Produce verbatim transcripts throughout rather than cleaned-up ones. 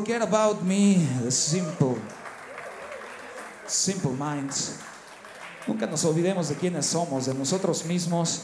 Forget About Me, The Simple, Simple Minds. Nunca nos olvidemos de quiénes somos, de nosotros mismos.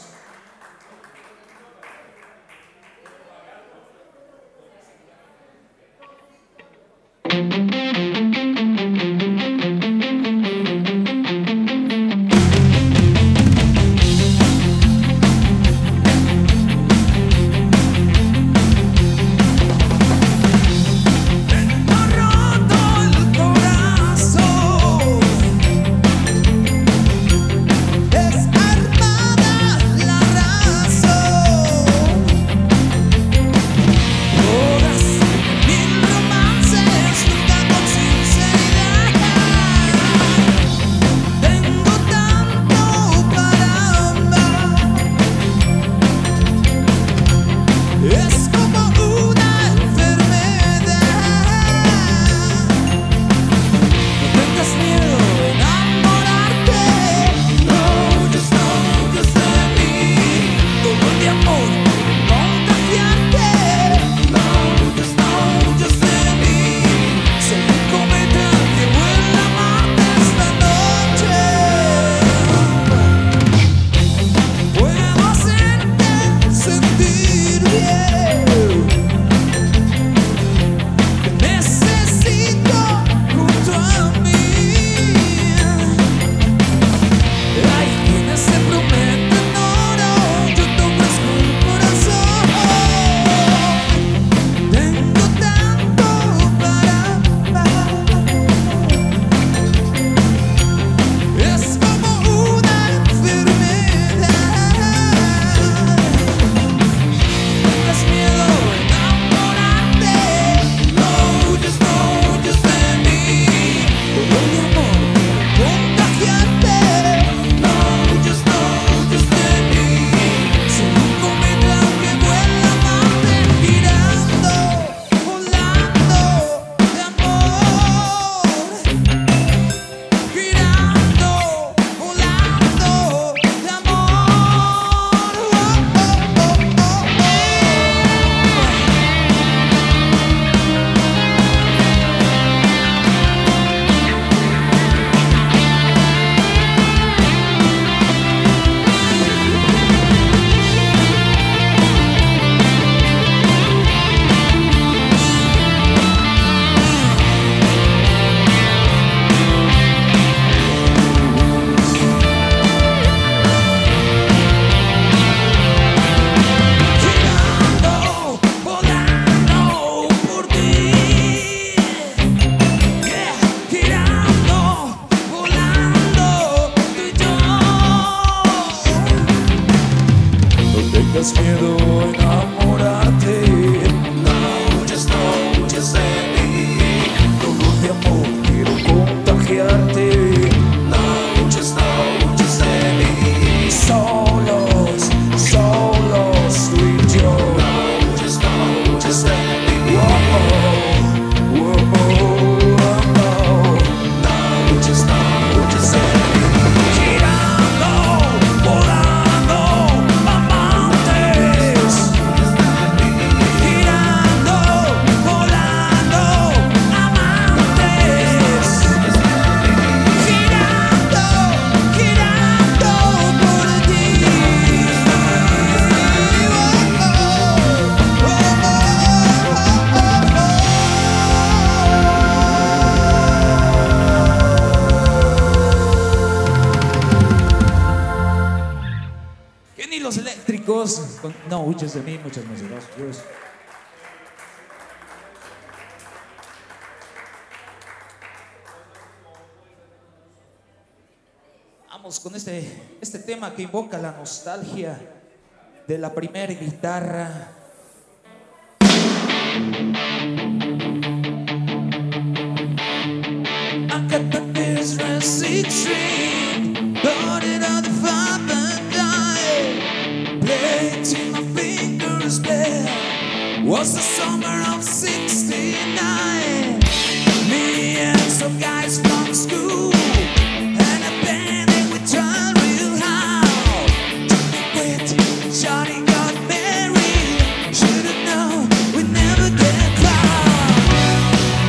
Miedo a enamorarte. No, just know, just let me. Todo de amor quiero contagiarte. No, just know, just let me. Solos, solos tú y yo. No, just know, just let me. Whoa, whoa, whoa, whoa. No, just know, just let me. Girando, volando, amantes. Girando, volando, amantes. Girando, girando por ti. Que ni los eléctricos. con- No huyes de mí, muchas gracias. Vamos con este, este tema que invoca la nostalgia de la primera guitarra. I got the business extreme, loaded on the five and dime, played till my fingers bled. Was the summer of sixty-nine. Me and some guys from school and a band and we tried real hard. Johnny quit, Johnny got married. Should've known we'd never get far.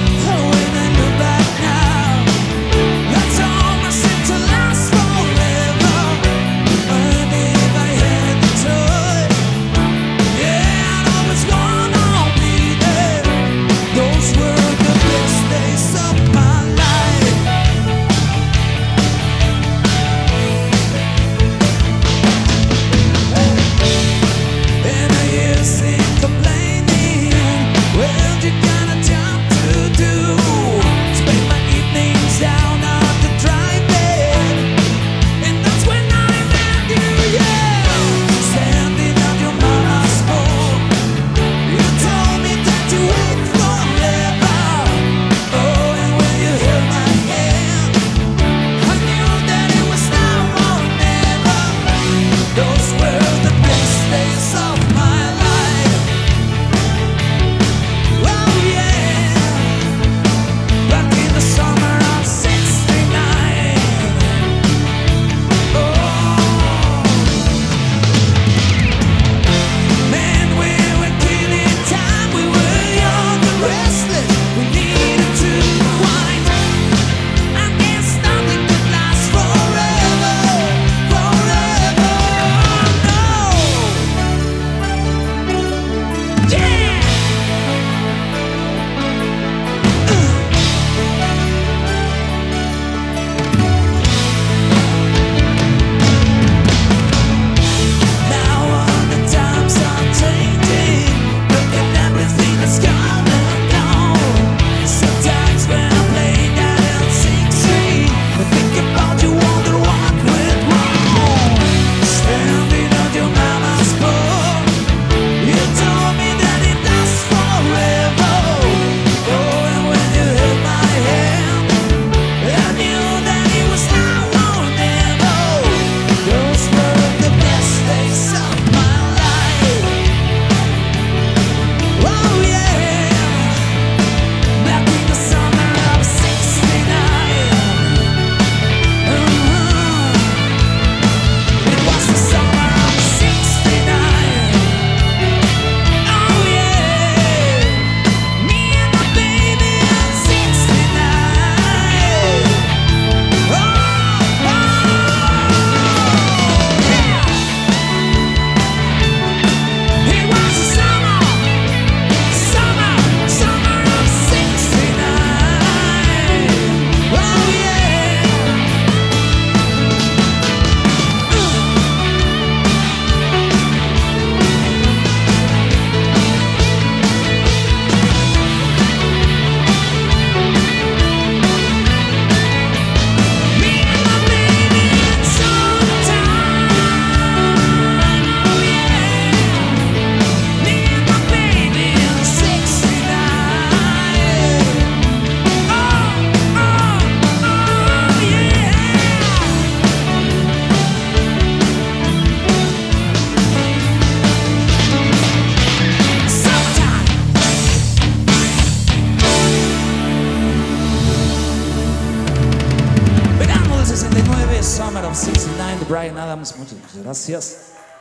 de Bryan Adams. Muchas, muchas gracias.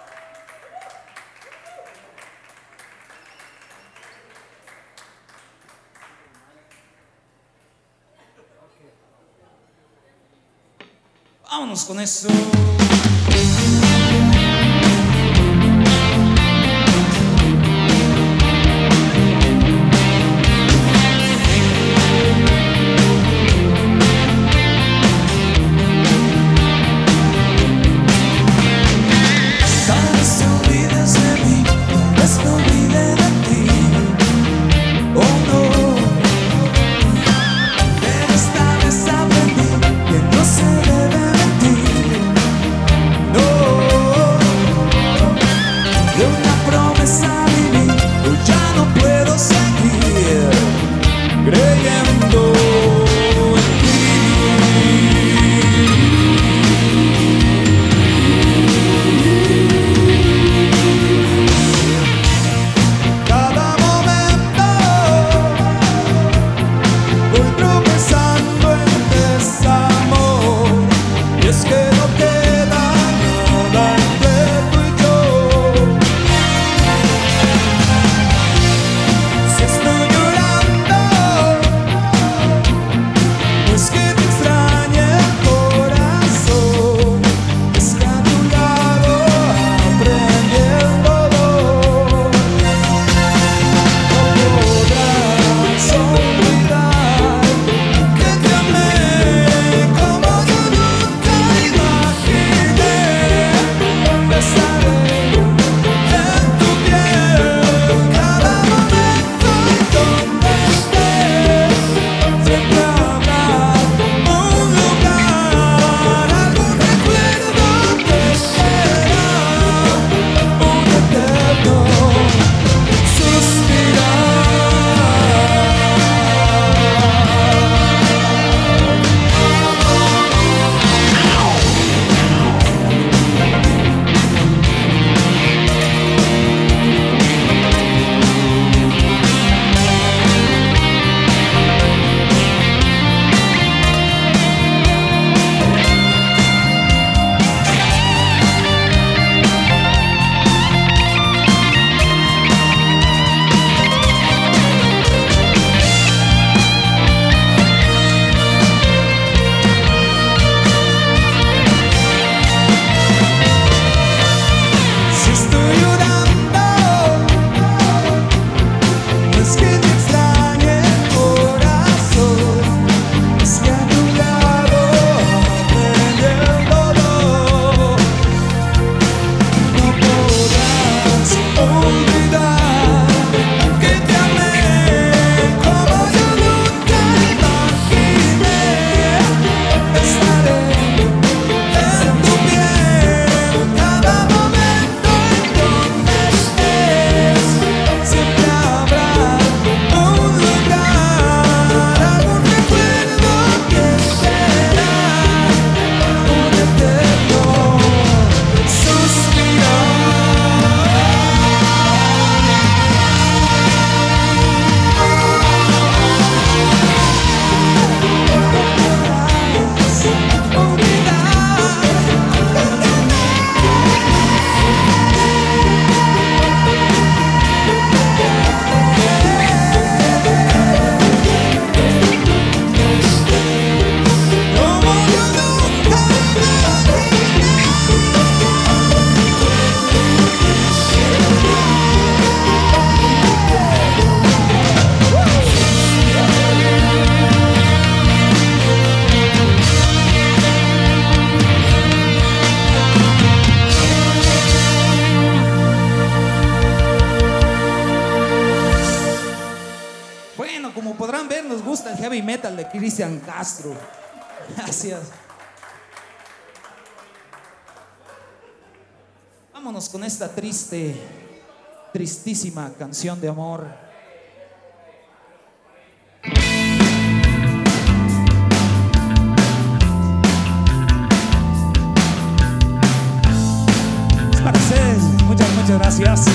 Vámonos con eso. Heavy metal de Cristian Castro. Gracias. Vámonos con esta triste, tristísima canción de amor. Es para ustedes. Muchas, muchas gracias.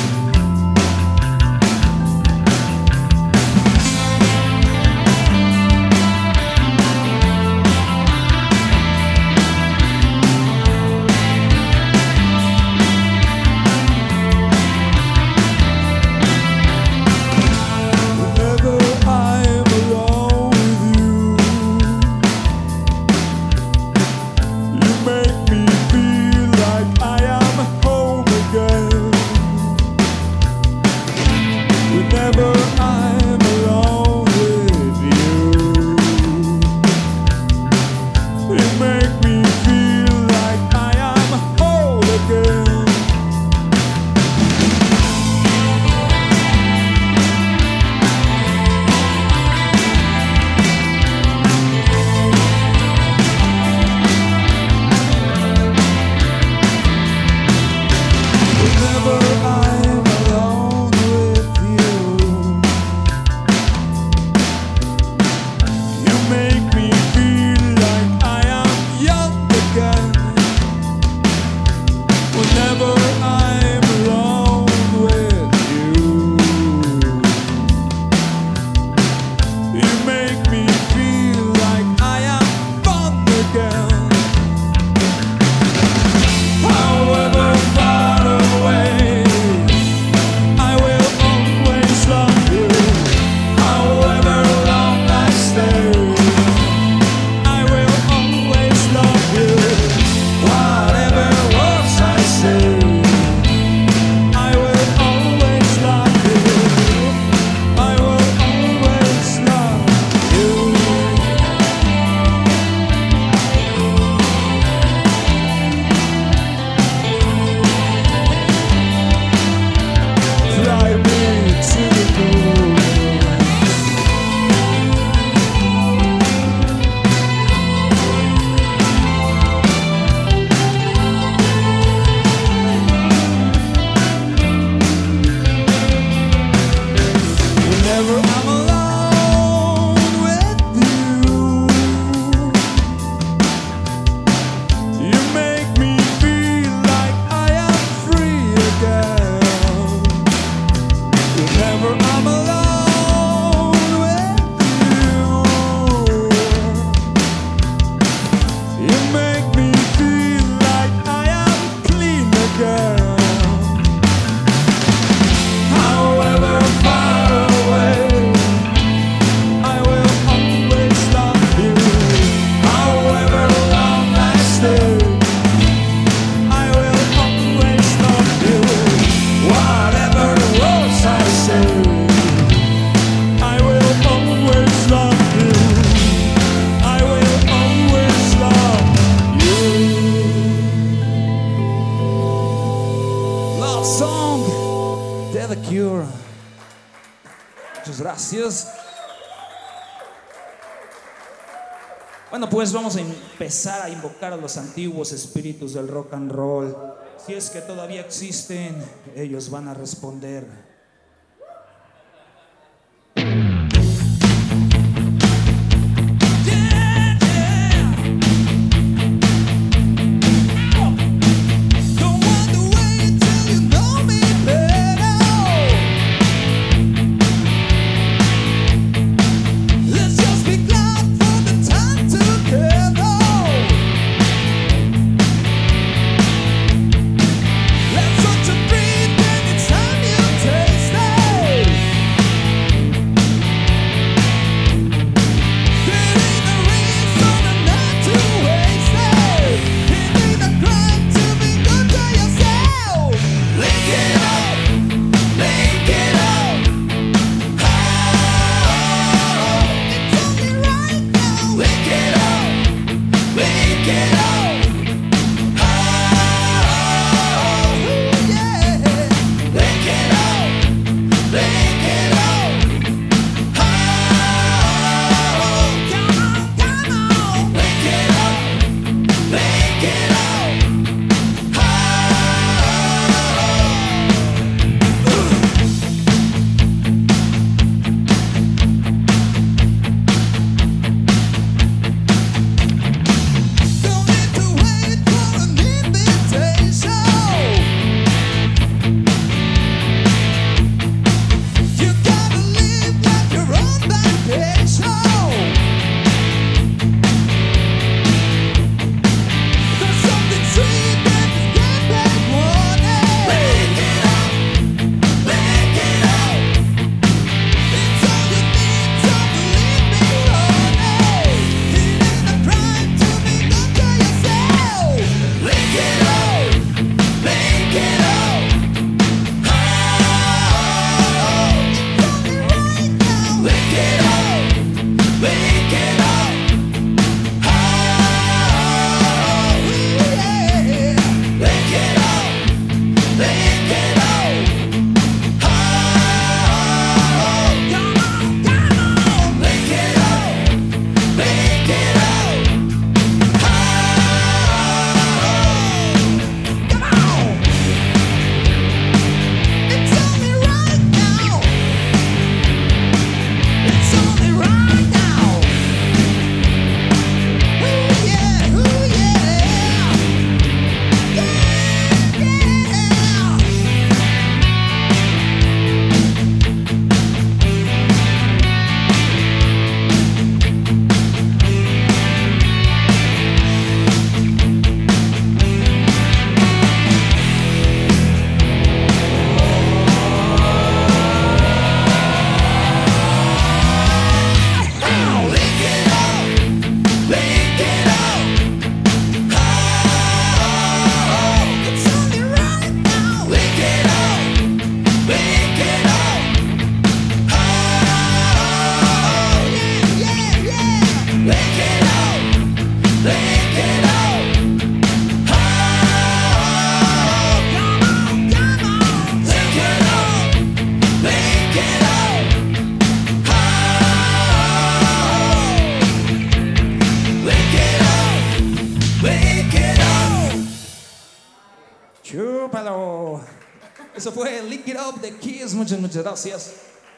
Gracias. Bueno, pues vamos a empezar a invocar a los antiguos espíritus del rock and roll. Si es que todavía existen, ellos van a responder. Let's touch and breathe, and it's time you take. Rómpalo. Eso fue Lick It Up de Kiss. Muchas, muchas gracias.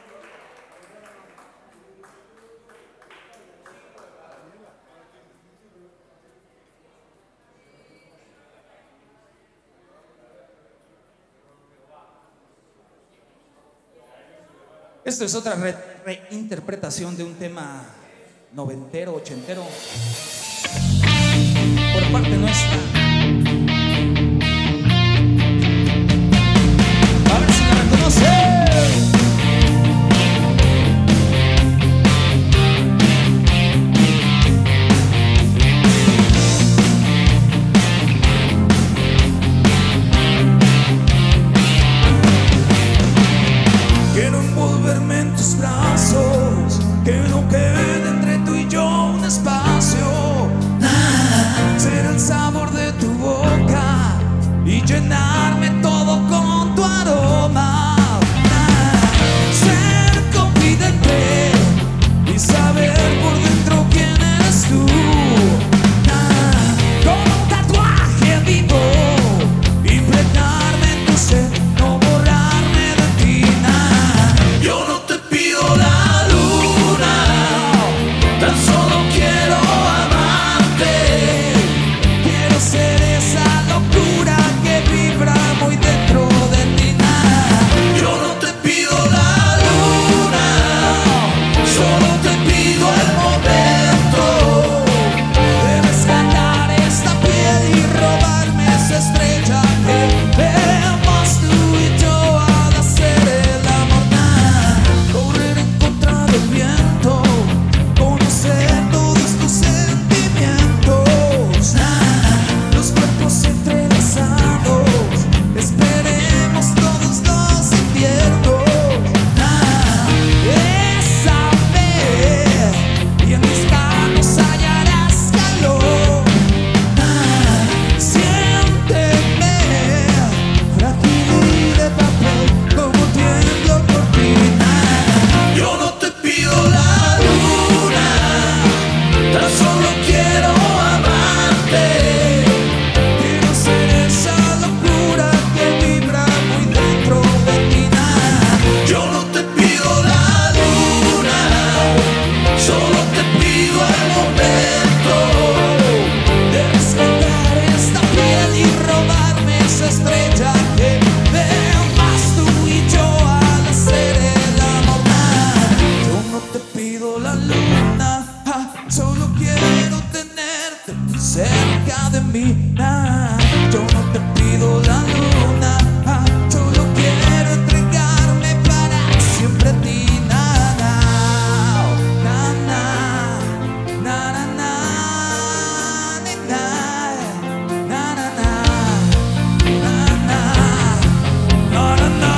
Esto es otra re reinterpretación de un tema noventero, ochentero, por parte nuestra. A ver si me reconoce. En tus brazos, que no quede entre tú y yo un espacio. Ah, ser el sabor de tu boca y llenarme todo con tu aroma. Ah, ser confidente y saber por dentro quién eres tú. Ah, con un tatuaje vivo, impregnarme en tu ser, no borrarme de ti. Ah, yo no te pido la luna, tan solo quiero amarte. Quiero ser esa locura que vibra muy dentro de ti. Yo no te pido la luna, solo te pido el momento de rescatar esta piel y robarme esa estrella que vemos tú y yo al hacer el amor. Correr en contra del viento, conocer todos tus sentimientos. Los cuerpos entrelazados, esperemos todos los inviernos. Es saber, y en mis manos hallarás calor. Siénteme, frágil y de papel, como tiemblo por ti. Yo no te pido la luna, tan solo quiero amarte. Quiero ser esa locura que vibra muy dentro de ti. Yo no te pido la luna, solo te pido el momento de rescatar esta piel y robarme esa estrella que vemos tú y yo al hacer el amor. Yo no te pido la luna, ah, solo quiero tenerte cerca de mí. Ah, yo no te pido la luna, ah, solo quiero entregarme para siempre a ti. Na, na, na, na, na, na, na, ni, na, na, na, na, na, na, na, na.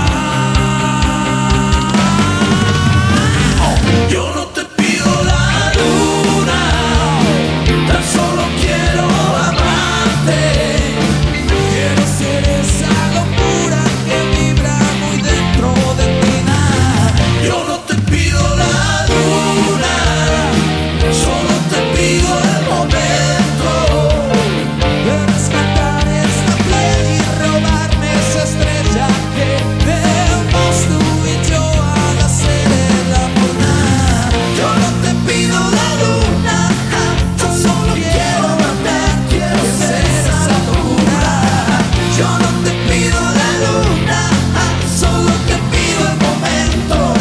Yo no te pido la luna, tan solo quiero amarte. Quiero ser esa locura que vibra muy dentro de ti. Yo no te pido la luna, solo te pido el momento de rescatar esta piel y robarme esa estrella que vemos tú y yo al hacer el amor. Yo no te pido la luna, yo solo quiero amarte. Quiero ser esa locura. Yo no te pido la luna, solo te pido el momento.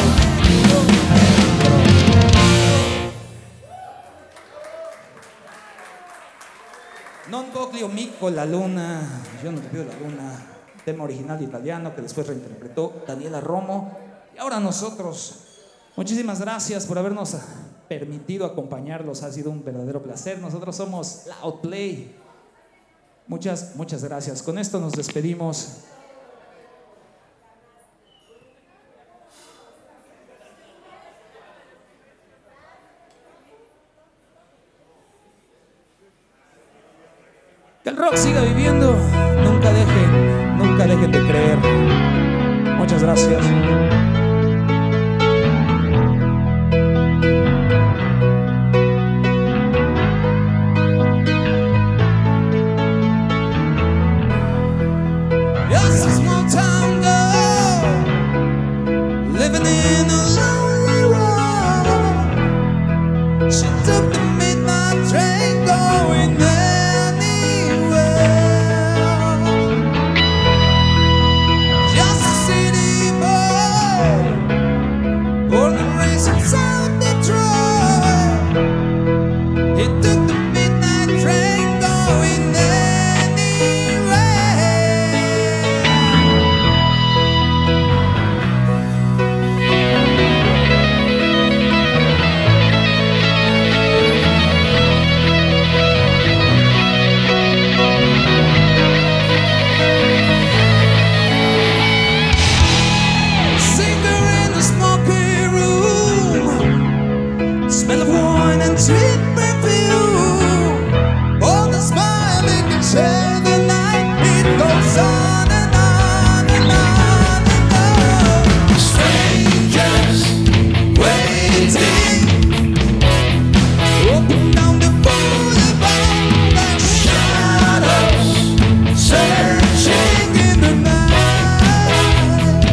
Non voglio mico la luna. Yo no te pido la luna. Tema original italiano que después reinterpretó Daniela Romo. Y ahora nosotros. Muchísimas gracias por habernos permitido acompañarlos. Ha sido un verdadero placer. Nosotros somos Loud Play. Muchas, muchas gracias. Con esto nos despedimos. Que el rock siga viviendo. Nunca dejen, nunca dejen de creer. Muchas gracias. Yes. Just a small town girl living in a lonely world. She took the midnight train going anywhere. Just a city boy, born and raised in South Detroit. He took the midnight train going anywhere. Singer in the smoky room, smell of wine and sweet perfume. All the smiling can share the night. It goes on and on and on and on. Strangers waiting. Open down the boulevard. The shadows searching in the night.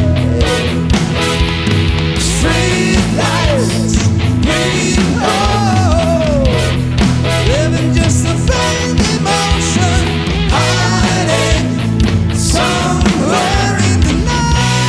Street lights, green hole, living just a faint emotion, hiding somewhere in the night.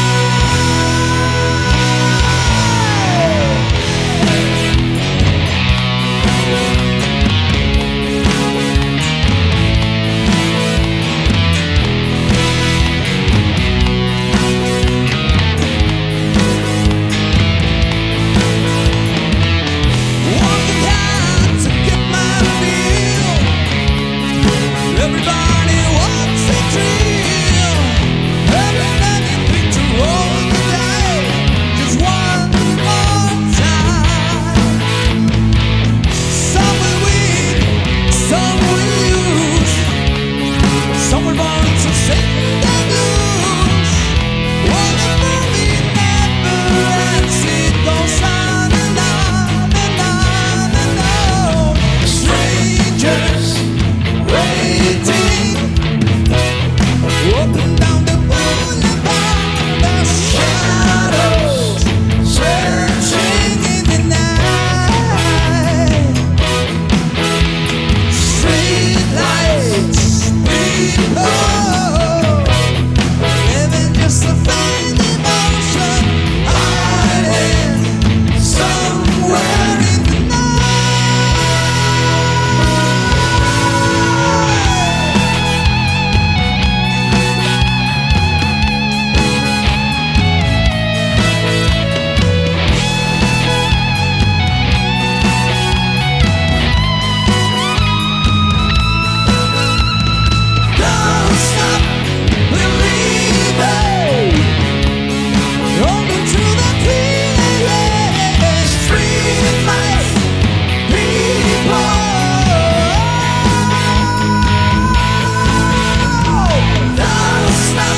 Walking out to get my feel. Everybody wants a thrill. Every night you think to roll the dice just one more time. Some will win, some will lose. Some will want to sing the blues. Well, the movie never ends. It goes on and on and on and on. Strangers waiting. Open down the boulevard. The shadows searching in the night. Street lights, people, living just a faint emotion, hiding somewhere in the Don't stop believing. Hold on to the feeling. Street light, people. Don't stop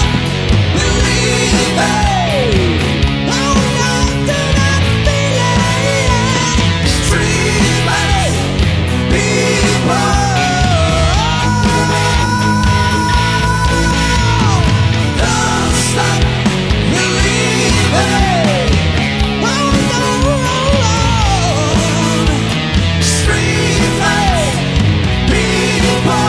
believing. Hold on to that feeling. Street light, people. Don't stop believing. Hold on. Street light, people.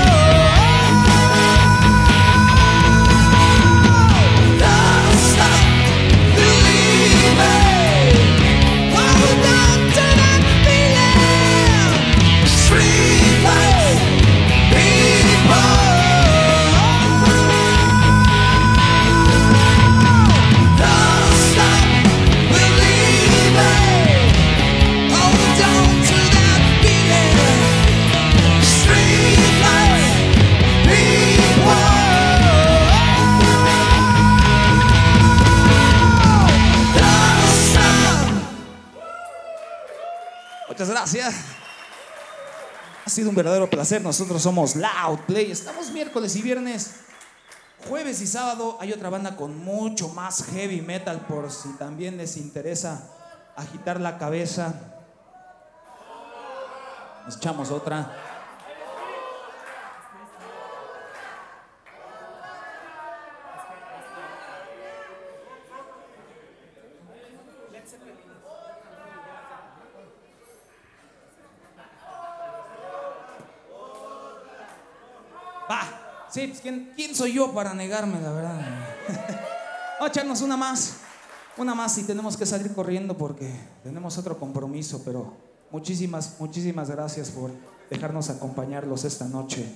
Don't stop believing. Hold on to that feeling. Street light, people. Don't stop believing. Hold on to that feeling. Street light, people. Don't stop. Muchas gracias. Ha sido un verdadero placer. Nosotros somos Loud Play. Estamos miércoles y viernes. Jueves y sábado hay otra banda con mucho más heavy metal, por si también les interesa agitar la cabeza. Nos echamos otra. Va, sí, pues, ¿quién, ¿quién soy yo para negarme, la verdad? Vamos a echarnos una más, una más y tenemos que salir corriendo porque tenemos otro compromiso, pero muchísimas, muchísimas gracias por dejarnos acompañarlos esta noche.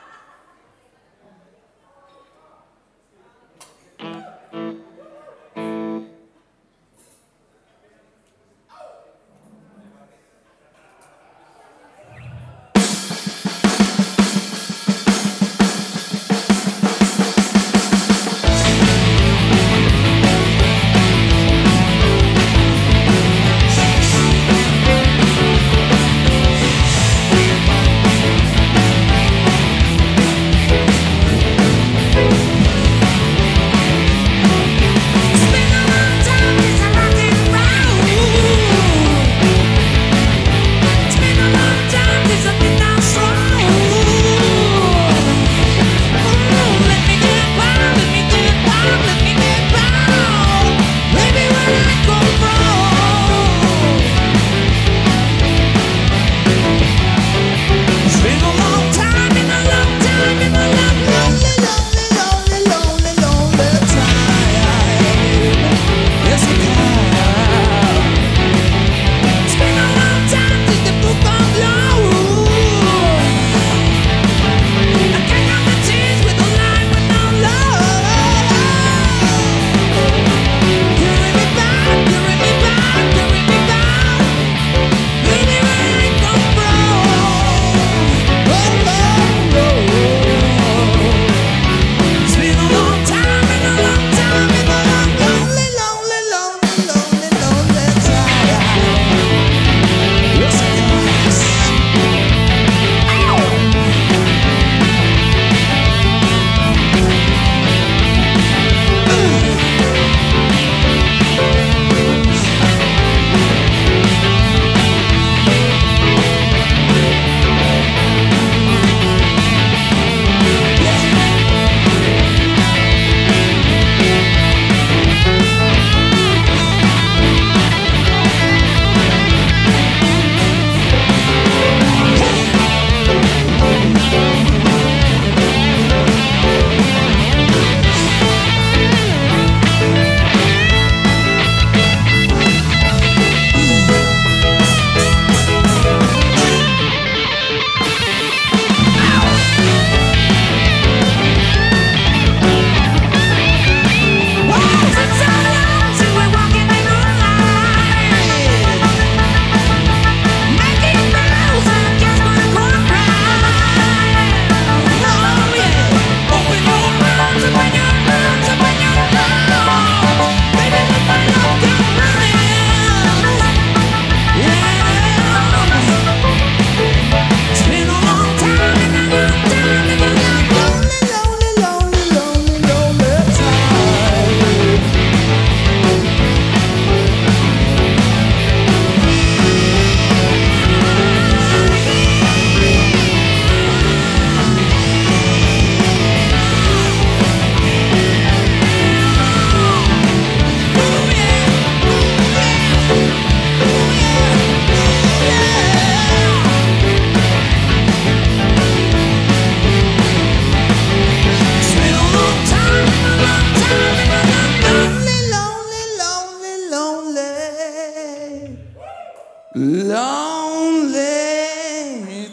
Lonely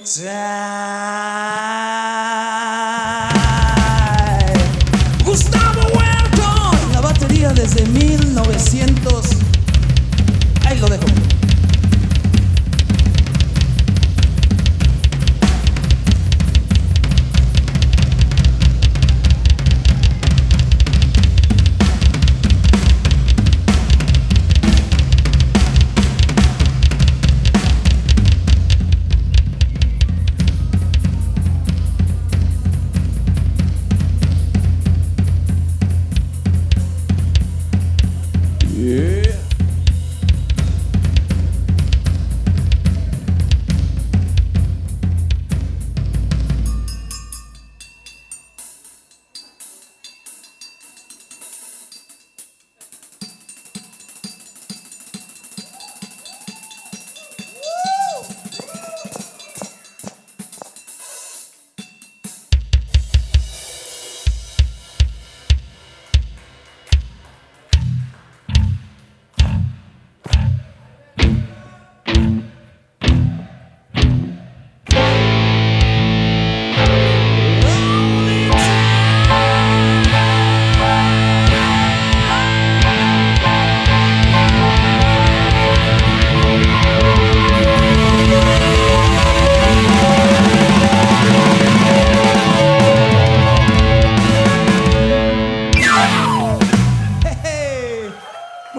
Time. Gustavo Huerto en la batería desde mil novecientos. Ahí lo dejo.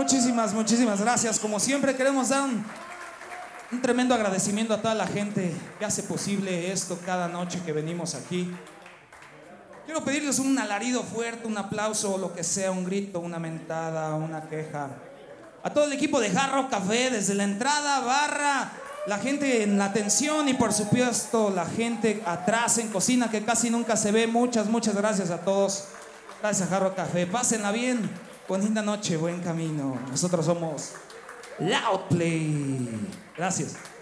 Muchísimas, muchísimas gracias. Como siempre queremos dar un, un tremendo agradecimiento a toda la gente que hace posible esto cada noche que venimos aquí. Quiero pedirles un alarido fuerte, un aplauso, lo que sea, un grito, una mentada, una queja. A todo el equipo de Hard Rock Café, desde la entrada, barra, la gente en la atención y por supuesto la gente atrás en cocina que casi nunca se ve. Muchas, muchas gracias a todos. Gracias a Hard Rock Café. Pásenla bien. Bonita noche, buen camino. Nosotros somos Loud Play. Gracias.